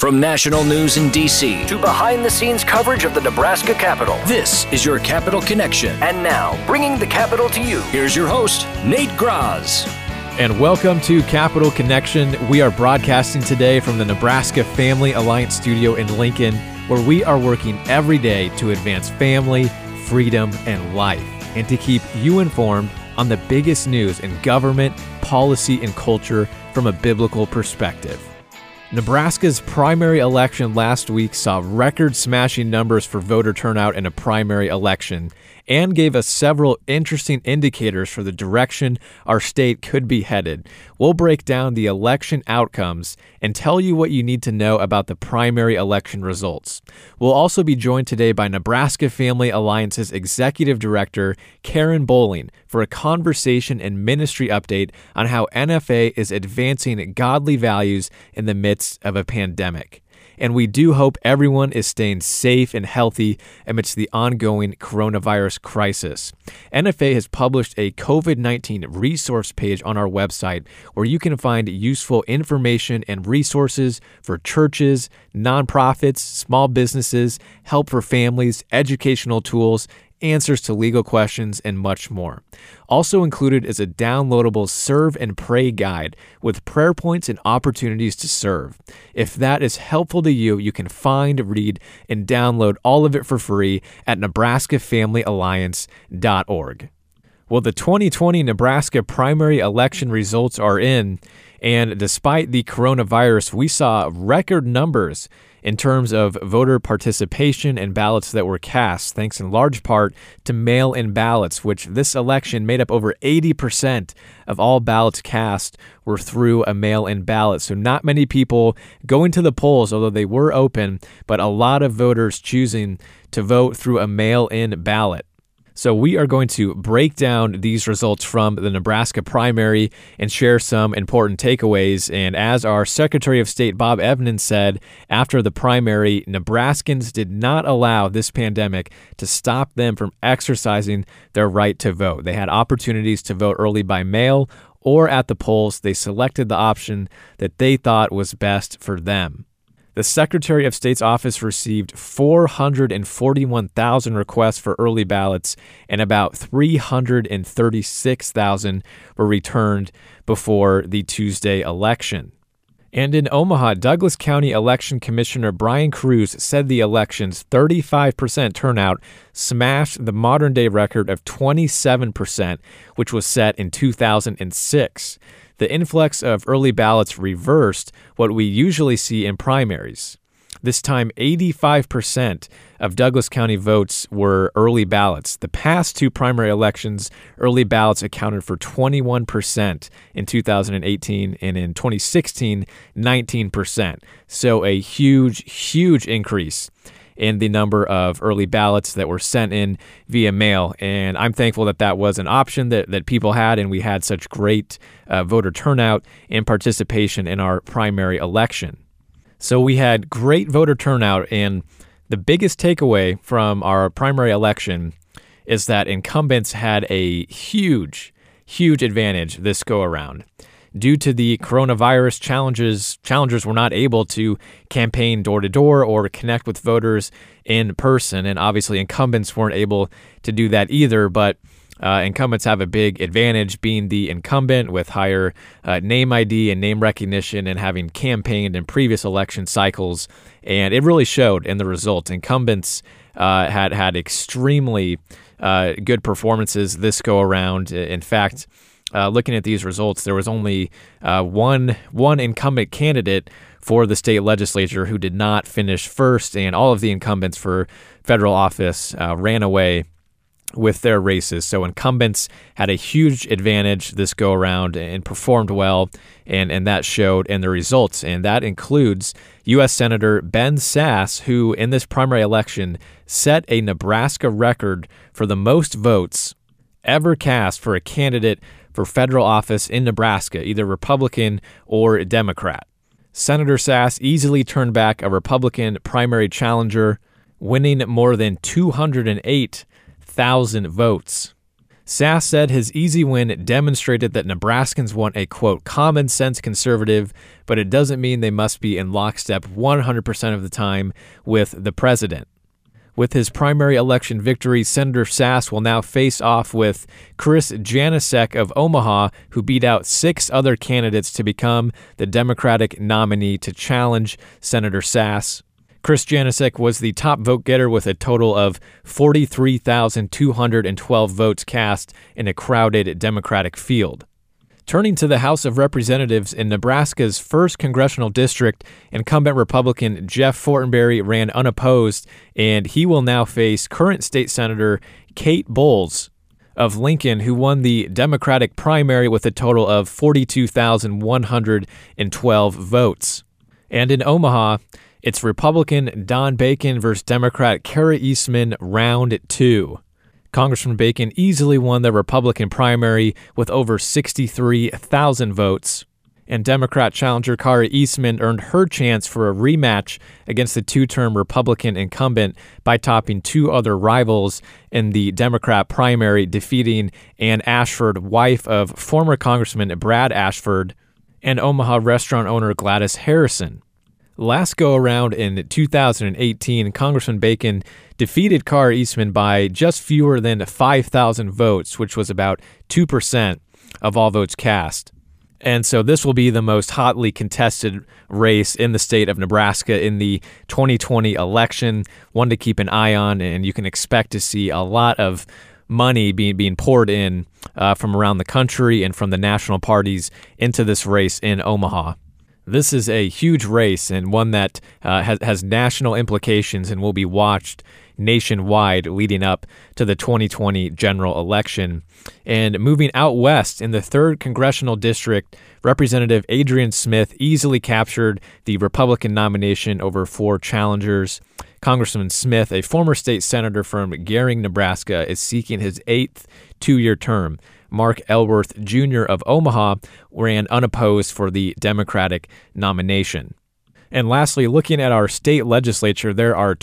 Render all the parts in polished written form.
From national news in D.C. to behind-the-scenes coverage of the Nebraska Capitol, this is your Capitol Connection. And now, bringing the Capitol to you, here's your host, Nate Graz. And welcome to Capitol Connection. We are broadcasting today from the Nebraska Family Alliance studio in Lincoln, where we are working every day to advance family, freedom, and life, and to keep you informed on the biggest news in government, policy, and culture from a biblical perspective. Nebraska's primary election last week saw record-smashing numbers for voter turnout in a primary election and gave us several interesting indicators for the direction our state could be headed. We'll break down the election outcomes and tell you what you need to know about the primary election results. We'll also be joined today by Nebraska Family Alliance's Executive Director, Karen Bowling, for a conversation and ministry update on how NFA is advancing godly values in the midst of a pandemic. And we do hope everyone is staying safe and healthy amidst the ongoing coronavirus crisis. NFA has published a COVID-19 resource page on our website where you can find useful information and resources for churches, nonprofits, small businesses, help for families, educational tools, answers to legal questions, and much more. Also included is a downloadable Serve and Pray guide with prayer points and opportunities to serve. If that is helpful to you, you can find, read, and download all of it for free at nebraskafamilyalliance.org. Well, the 2020 Nebraska primary election results are in, and despite the coronavirus, we saw record numbers in terms of voter participation and ballots that were cast, thanks in large part to mail-in ballots, which this election made up over 80% of all ballots cast were through a mail-in ballot. So not many people going to the polls, although they were open, but a lot of voters choosing to vote through a mail-in ballot. So we are going to break down these results from the Nebraska primary and share some important takeaways. And as our Secretary of State Bob Evnen said, after the primary, Nebraskans did not allow this pandemic to stop them from exercising their right to vote. They had opportunities to vote early by mail or at the polls. They selected the option that they thought was best for them. The Secretary of State's office received 441,000 requests for early ballots, and about 336,000 were returned before the Tuesday election. And in Omaha, Douglas County Election Commissioner Brian Cruz said the election's 35% turnout smashed the modern-day record of 27%, which was set in 2006. The influx of early ballots reversed what we usually see in primaries. This time, 85% of Douglas County votes were early ballots. The past two primary elections, early ballots accounted for 21% in 2018, and in 2016, 19%. So a huge increase in the number of early ballots that were sent in via mail. And I'm thankful that that was an option that people had, and we had such great voter turnout and participation in our primary election. So we had great voter turnout, and the biggest takeaway from our primary election is that incumbents had a huge advantage this go-around. Due to the coronavirus challengers were not able to campaign door-to-door or connect with voters in person, and obviously incumbents weren't able to do that either, but incumbents have a big advantage being the incumbent with higher name ID and name recognition and having campaigned in previous election cycles, and it really showed in the results. Incumbents had extremely good performances this go-around. In fact, looking at these results, there was only one incumbent candidate for the state legislature who did not finish first, and all of the incumbents for federal office ran away with their races. So incumbents had a huge advantage this go-around and performed well, and that showed in the results. And that includes U.S. Senator Ben Sasse, who in this primary election set a Nebraska record for the most votes ever cast for a candidate for federal office in Nebraska, either Republican or Democrat. Senator Sasse easily turned back a Republican primary challenger, winning more than 208,000 votes. Sass said his easy win demonstrated that Nebraskans want a, quote, common sense conservative, but it doesn't mean they must be in lockstep 100% of the time with the president. With his primary election victory, Senator Sass will now face off with Chris Janasek of Omaha, who beat out 6 other candidates to become the Democratic nominee to challenge Senator Sass. Chris Janasek was the top vote getter with a total of 43,212 votes cast in a crowded Democratic field. Turning to the House of Representatives, in Nebraska's 1st congressional district, incumbent Republican Jeff Fortenberry ran unopposed, and he will now face current state senator Kate Bowles of Lincoln, who won the Democratic primary with a total of 42,112 votes. And in Omaha, it's Republican Don Bacon versus Democrat Kara Eastman, round 2. Congressman Bacon easily won the Republican primary with over 63,000 votes, and Democrat challenger Kara Eastman earned her chance for a rematch against the 2-term Republican incumbent by topping 2 other rivals in the Democrat primary, defeating Ann Ashford, wife of former Congressman Brad Ashford, and Omaha restaurant owner Gladys Harrison. Last go-around in 2018, Congressman Bacon defeated Kara Eastman by just fewer than 5,000 votes, which was about 2% of all votes cast. And so this will be the most hotly contested race in the state of Nebraska in the 2020 election, one to keep an eye on, and you can expect to see a lot of money being poured in from around the country and from the national parties into this race in Omaha. This is a huge race and one that has national implications and will be watched nationwide leading up to the 2020 general election. And moving out west in the 3rd congressional district, Representative Adrian Smith easily captured the Republican nomination over 4 challengers. Congressman Smith, a former state senator from Gering, Nebraska, is seeking his 8th 2-year term. Mark Elworth Jr. of Omaha ran unopposed for the Democratic nomination. And lastly, looking at our state legislature, there are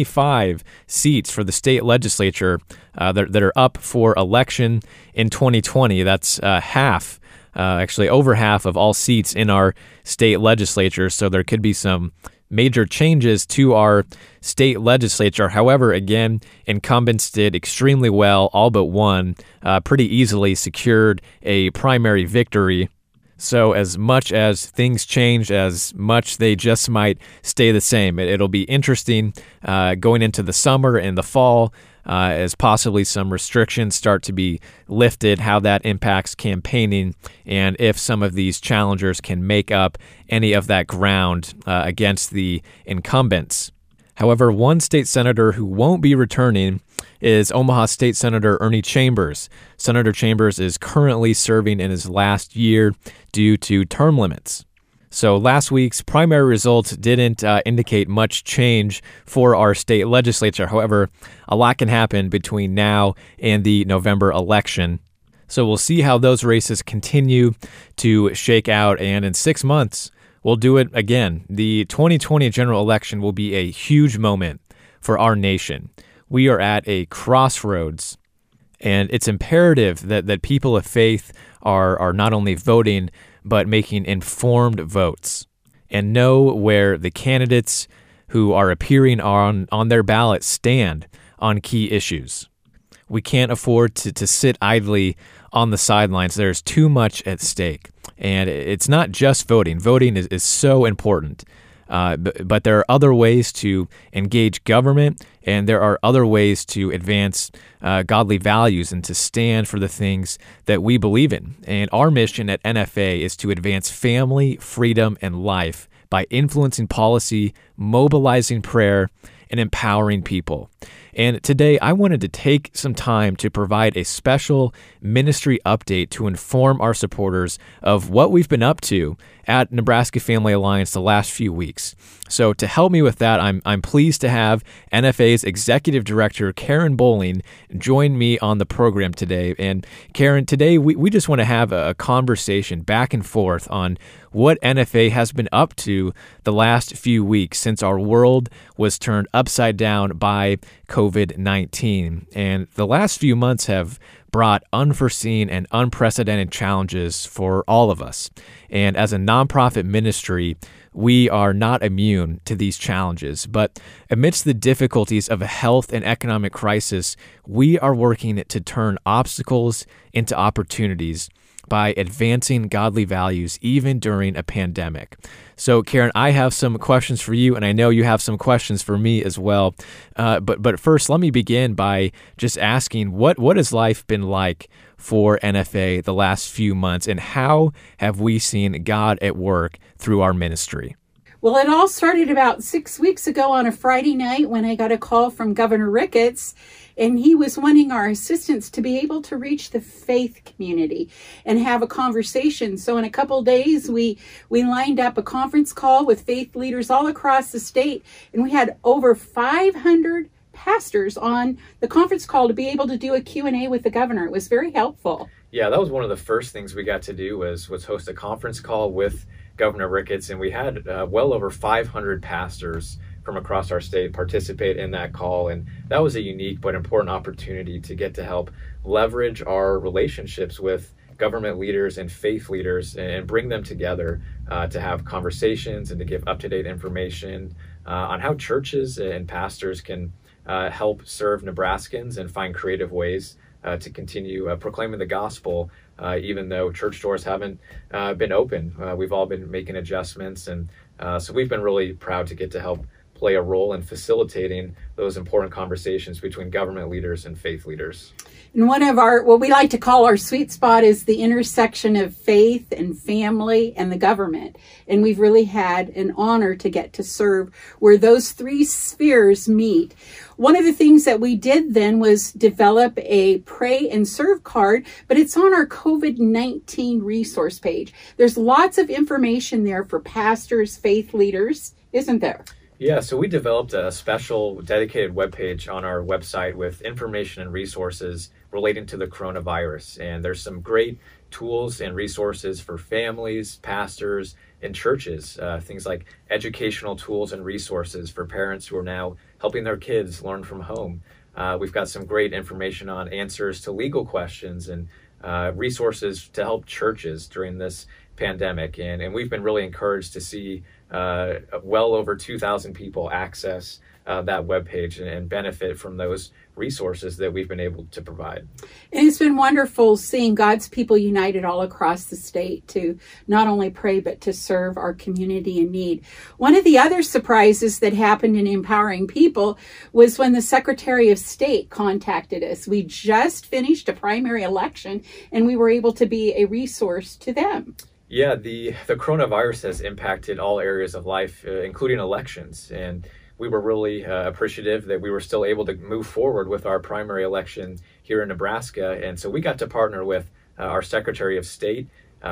25 seats for the state legislature that are up for election in 2020. That's half, actually over half of all seats in our state legislature. So there could be some major changes to our state legislature. However, again, incumbents did extremely well, all but one, pretty easily secured a primary victory. So as much as things change, as much they just might stay the same. It'll be interesting going into the summer and the fall as possibly some restrictions start to be lifted, how that impacts campaigning, and if some of these challengers can make up any of that ground against the incumbents. However, one state senator who won't be returning is Omaha State Senator Ernie Chambers. Senator Chambers is currently serving in his last year due to term limits. So last week's primary results didn't indicate much change for our state legislature. However, a lot can happen between now and the November election. So we'll see how those races continue to shake out. And in 6 months, we'll do it again. The 2020 general election will be a huge moment for our nation. We are at a crossroads, and it's imperative that people of faith are not only voting, but making informed votes and know where the candidates who are appearing on their ballot stand on key issues. We can't afford to sit idly on the sidelines. There's too much at stake. And it's not just voting. Voting is so important. But there are other ways to engage government, and there are other ways to advance godly values and to stand for the things that we believe in. And our mission at NFA is to advance family, freedom, and life by influencing policy, mobilizing prayer, and empowering people. And today, I wanted to take some time to provide a special ministry update to inform our supporters of what we've been up to at Nebraska Family Alliance the last few weeks. So to help me with that, I'm pleased to have NFA's Executive Director, Karen Bowling, join me on the program today. And Karen, today we just want to have a conversation back and forth on what NFA has been up to the last few weeks since our world was turned upside down by COVID-19. And the last few months have brought unforeseen and unprecedented challenges for all of us. And as a nonprofit ministry, we are not immune to these challenges. But amidst the difficulties of a health and economic crisis, we are working to turn obstacles into opportunities by advancing godly values even during a pandemic. So, Karen, I have some questions for you, and I know you have some questions for me as well. But first, let me begin by just asking, what has life been like for NFA the last few months, and how have we seen God at work through our ministry? Well, it all started about 6 weeks ago on a Friday night when I got a call from Governor Ricketts, and he was wanting our assistance to be able to reach the faith community and have a conversation. So in a couple of days, we lined up a conference call with faith leaders all across the state, and we had over 500 pastors on the conference call to be able to do a Q&A with the governor. It was very helpful. Yeah, that was one of the first things we got to do was host a conference call with Governor Ricketts, and we had well over 500 pastors from across our state participate in that call, and that was a unique but important opportunity to get to help leverage our relationships with government leaders and faith leaders and bring them together to have conversations and to give up-to-date information on how churches and pastors can help serve Nebraskans and find creative ways to continue proclaiming the gospel, even though church doors haven't been open. We've all been making adjustments, and so we've been really proud to get to help play a role in facilitating those important conversations between government leaders and faith leaders. And one of our, what we like to call our sweet spot, is the intersection of faith and family and the government. And we've really had an honor to get to serve where those three spheres meet. One of the things that we did then was develop a pray and serve card, but it's on our COVID-19 resource page. There's lots of information there for pastors, faith leaders, isn't there? Yeah, so we developed a special dedicated webpage on our website with information and resources relating to the coronavirus. And there's some great tools and resources for families, pastors, and churches. Things like educational tools and resources for parents who are now helping their kids learn from home. We've got some great information on answers to legal questions and resources to help churches during this pandemic. And we've been really encouraged to see well over 2,000 people access that webpage and benefit from those resources that we've been able to provide. And it's been wonderful seeing God's people united all across the state to not only pray, but to serve our community in need. One of the other surprises that happened in Empowering People was when the Secretary of State contacted us. We just finished a primary election, and we were able to be a resource to them. Yeah, the coronavirus has impacted all areas of life, including elections. And we were really appreciative that we were still able to move forward with our primary election here in Nebraska. And so we got to partner with our Secretary of State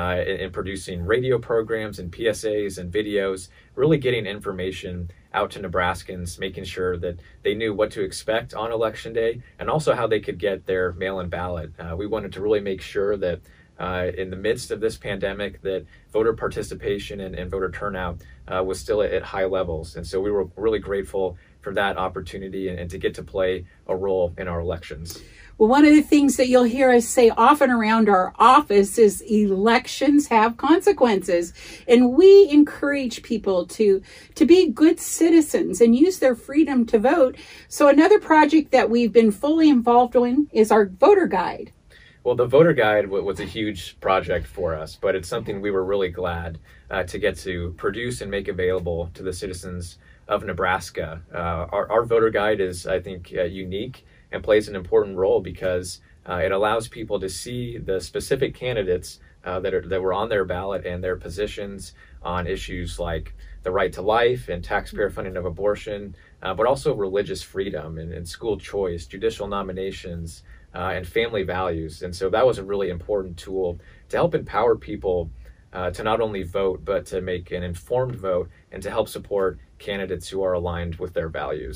in producing radio programs and PSAs and videos, really getting information out to Nebraskans, making sure that they knew what to expect on Election Day and also how they could get their mail-in ballot. We wanted to really make sure that in the midst of this pandemic, that voter participation and voter turnout was still at high levels. And so we were really grateful for that opportunity and to get to play a role in our elections. Well, one of the things that you'll hear us say often around our office is elections have consequences. And we encourage people to be good citizens and use their freedom to vote. So another project that we've been fully involved in is our voter guide. Well, the voter guide was a huge project for us, but it's something we were really glad to get to produce and make available to the citizens of Nebraska. Our voter guide is, I think, unique and plays an important role because it allows people to see the specific candidates that were on their ballot and their positions on issues like the right to life and taxpayer funding of abortion, but also religious freedom and school choice, judicial nominations, and family values. And so that was a really important tool to help empower people to not only vote, but to make an informed vote and to help support candidates who are aligned with their values.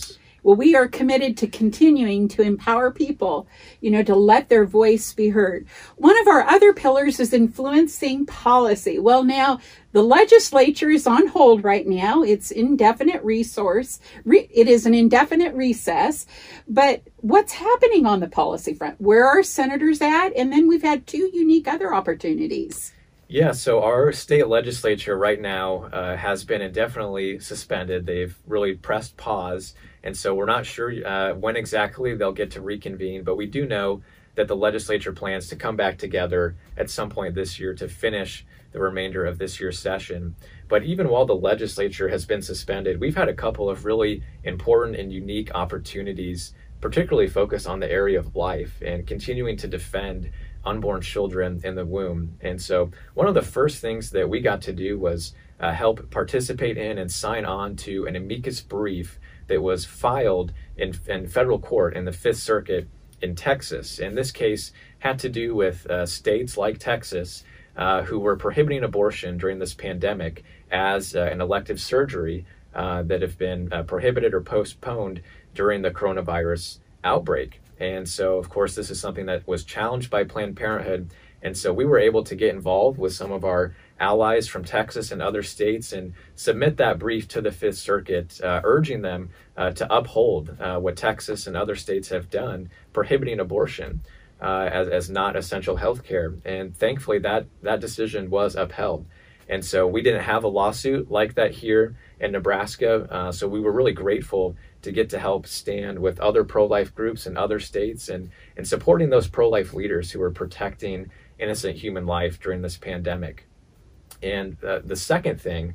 Well, we are committed to continuing to empower people, to let their voice be heard. One of our other pillars is influencing policy. Well, now the legislature is on hold right now. It's indefinite resource. It is an indefinite recess. But what's happening on the policy front? Where are senators at? And then we've had two unique other opportunities. Yeah, so our state legislature right now has been indefinitely suspended. They've really pressed pause, and so we're not sure when exactly they'll get to reconvene, but we do know that the legislature plans to come back together at some point this year to finish the remainder of this year's session. But even while the legislature has been suspended, we've had a couple of really important and unique opportunities, particularly focused on the area of life and continuing to defend unborn children in the womb. And so one of the first things that we got to do was help participate in and sign on to an amicus brief that was filed in federal court in the Fifth Circuit in Texas. And this case had to do with states like Texas who were prohibiting abortion during this pandemic as an elective surgery that have been prohibited or postponed during the coronavirus outbreak. And so, of course, this is something that was challenged by Planned Parenthood. And so we were able to get involved with some of our allies from Texas and other states and submit that brief to the Fifth Circuit, urging them to uphold what Texas and other states have done, prohibiting abortion as not essential health care. And thankfully, that decision was upheld. And so we didn't have a lawsuit like that here in Nebraska. So we were really grateful to get to help stand with other pro-life groups in other states and supporting those pro-life leaders who are protecting innocent human life during this pandemic. And the second thing,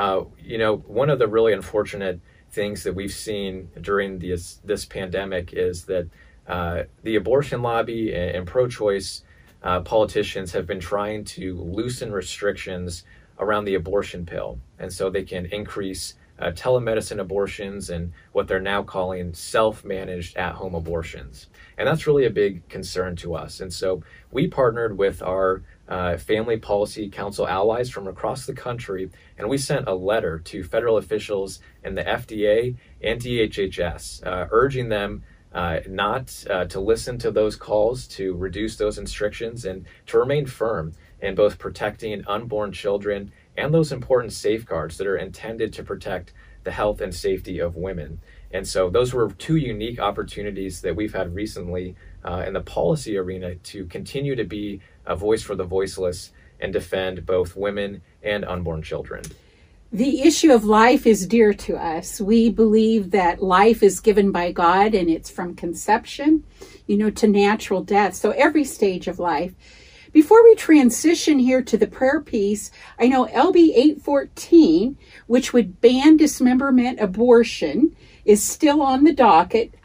one of the really unfortunate things that we've seen during this pandemic is that the abortion lobby and pro-choice politicians have been trying to loosen restrictions around the abortion pill. And so they can increase telemedicine abortions and what they're now calling self-managed at-home abortions. And that's really a big concern to us. And so we partnered with our Family Policy Council allies from across the country, and we sent a letter to federal officials in the FDA and DHHS, urging them not to listen to those calls to reduce those restrictions and to remain firm in both protecting unborn children and those important safeguards that are intended to protect the health and safety of women. And so those were two unique opportunities that we've had recently in the policy arena to continue to be a voice for the voiceless and defend both women and unborn children. The issue of life is dear to us. We believe that life is given by God, and it's from conception, to natural death. So every stage of life. Before we transition here to the prayer piece, I know LB 814, which would ban dismemberment abortion, is still on the docket.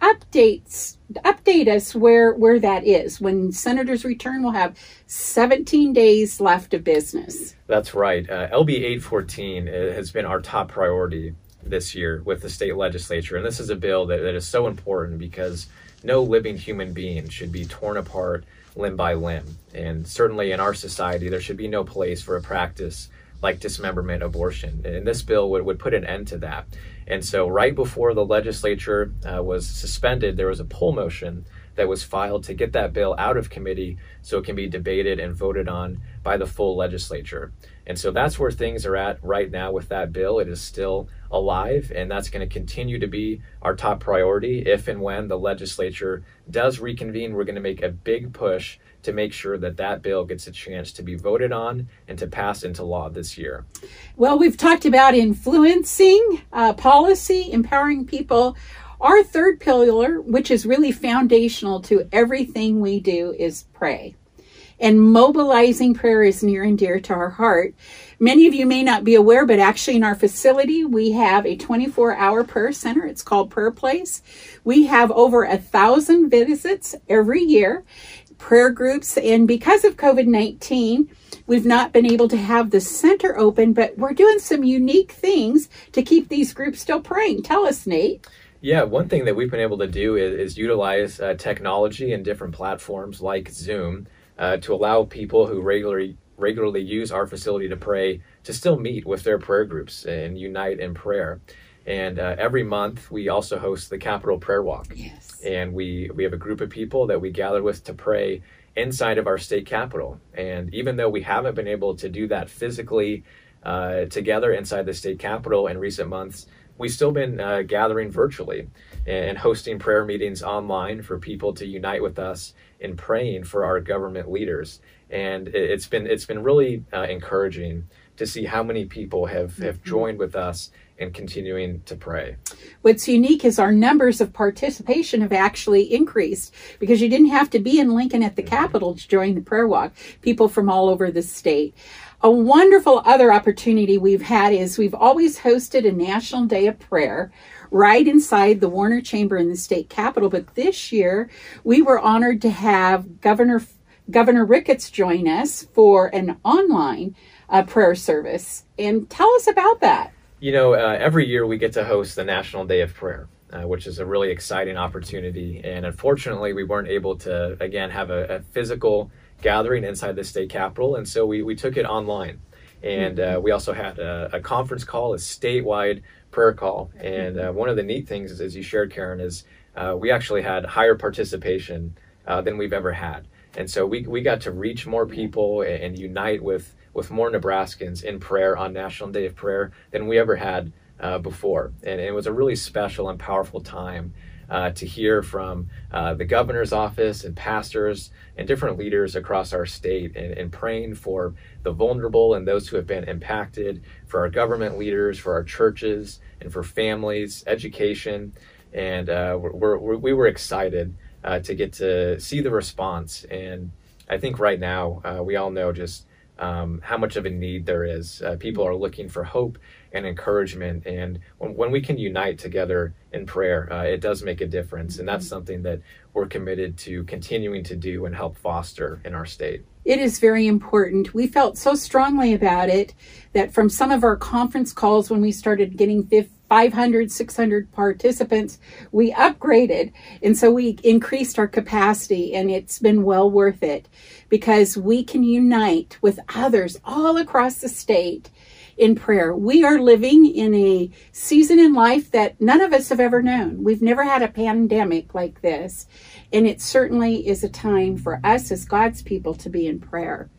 Update us where that is. When senators return, we'll have 17 days left of business. That's right. LB 814 has been our top priority this year with the state legislature. And this is a bill that is so important because no living human being should be torn apart limb by limb. And certainly in our society, there should be no place for a practice like dismemberment abortion. And this bill would put an end to that. And so right before the legislature was suspended, there was a poll motion that was filed to get that bill out of committee so it can be debated and voted on by the full legislature. And so that's where things are at right now with that bill. It is still alive, and that's going to continue to be our top priority. If and when the legislature does reconvene, we're going to make a big push to make sure that that bill gets a chance to be voted on and to pass into law this year. Well, we've talked about influencing policy, empowering people. Our third pillar, which is really foundational to everything we do, is pray. And mobilizing prayer is near and dear to our heart. Many of you may not be aware, but actually in our facility, we have a 24-hour prayer center. It's called Prayer Place. We have over 1,000 visits every year, prayer groups. And because of COVID-19, we've not been able to have the center open, but we're doing some unique things to keep these groups still praying. Tell us, Nate. Yeah, one thing that we've been able to do is utilize technology and different platforms like Zoom to allow people who regularly use our facility to pray to still meet with their prayer groups and unite in prayer. And every month, we also host the Capitol Prayer Walk. Yes. And we have a group of people that we gather with to pray inside of our state capitol. And even though we haven't been able to do that physically together inside the state capitol in recent months, we've still been gathering virtually and hosting prayer meetings online for people to unite with us in praying for our government leaders. And it's been really encouraging to see how many people have joined with us in continuing to pray. What's unique is our numbers of participation have actually increased, because you didn't have to be in Lincoln at the Capitol to join the prayer walk. People from all over the state. A wonderful other opportunity we've had is we've always hosted a National Day of Prayer right inside the Warner Chamber in the state capitol. But this year we were honored to have Governor Ricketts join us for an online prayer service. And tell us about that. You know, every year we get to host the National Day of Prayer, which is a really exciting opportunity. And unfortunately, we weren't able to, again, have a physical gathering inside the state capitol. And so we took it online. And we also had a conference call, a statewide prayer call. And one of the neat things, as you shared, Karen, is we actually had higher participation than we've ever had. And so we got to reach more people and unite with more Nebraskans in prayer on National Day of Prayer than we ever had before. And it was a really special and powerful time to hear from the governor's office and pastors and different leaders across our state and praying for the vulnerable and those who have been impacted, for our government leaders, for our churches, and for families, education. And we were excited to get to see the response. And I think right now we all know just how much of a need there is. People are looking for hope and encouragement. And when we can unite together in prayer, it does make a difference. And that's something that we're committed to continuing to do and help foster in our state. It is very important. We felt so strongly about it that from some of our conference calls, when we started getting 500, 600 participants, we upgraded. And so we increased our capacity, and it's been well worth it, because we can unite with others all across the state in prayer. We are living in a season in life that none of us have ever known. We've never had a pandemic like this. And it certainly is a time for us as God's people to be in prayer.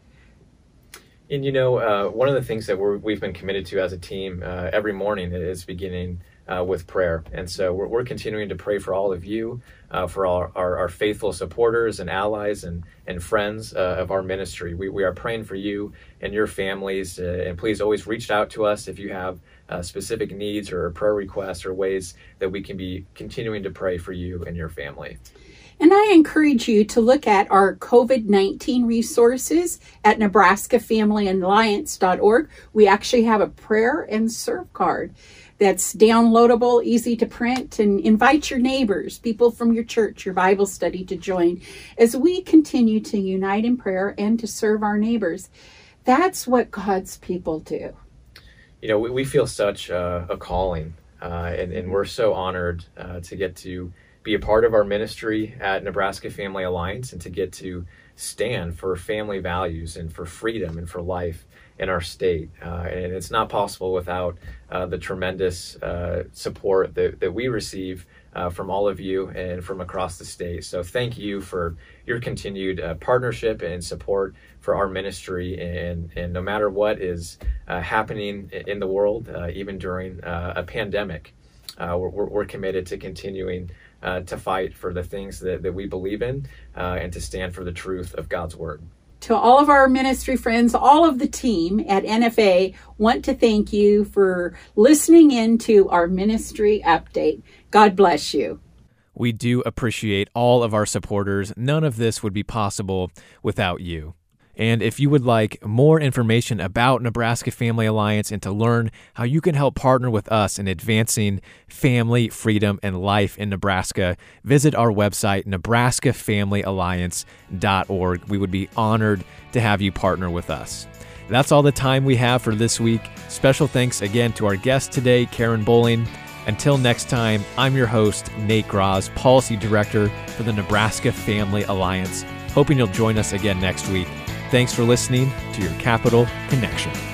And you know, one of the things that we've been committed to as a team every morning is beginning with prayer. And so we're continuing to pray for all of you, for our faithful supporters and allies and friends of our ministry. We are praying for you and your families. And please always reach out to us if you have specific needs or prayer requests or ways that we can be continuing to pray for you and your family. And I encourage you to look at our COVID-19 resources at NebraskaFamilyAlliance.org. We actually have a prayer and serve card that's downloadable, easy to print, and invite your neighbors, people from your church, your Bible study to join as we continue to unite in prayer and to serve our neighbors. That's what God's people do. You know, we feel such a calling, and we're so honored to get to be a part of our ministry at Nebraska Family Alliance and to get to stand for family values and for freedom and for life in our state. And it's not possible without the tremendous support that we receive from all of you and from across the state. So thank you for your continued partnership and support for our ministry. And no matter what is happening in the world, even during a pandemic, we're committed to continuing to fight for the things that we believe in and to stand for the truth of God's word. To all of our ministry friends, all of the team at NFA want to thank you for listening in to our ministry update. God bless you. We do appreciate all of our supporters. None of this would be possible without you. And if you would like more information about Nebraska Family Alliance and to learn how you can help partner with us in advancing family, freedom, and life in Nebraska, visit our website, NebraskaFamilyAlliance.org. We would be honored to have you partner with us. That's all the time we have for this week. Special thanks again to our guest today, Karen Bowling. Until next time, I'm your host, Nate Graz, Policy Director for the Nebraska Family Alliance. Hoping you'll join us again next week. Thanks for listening to your Capitol Connection.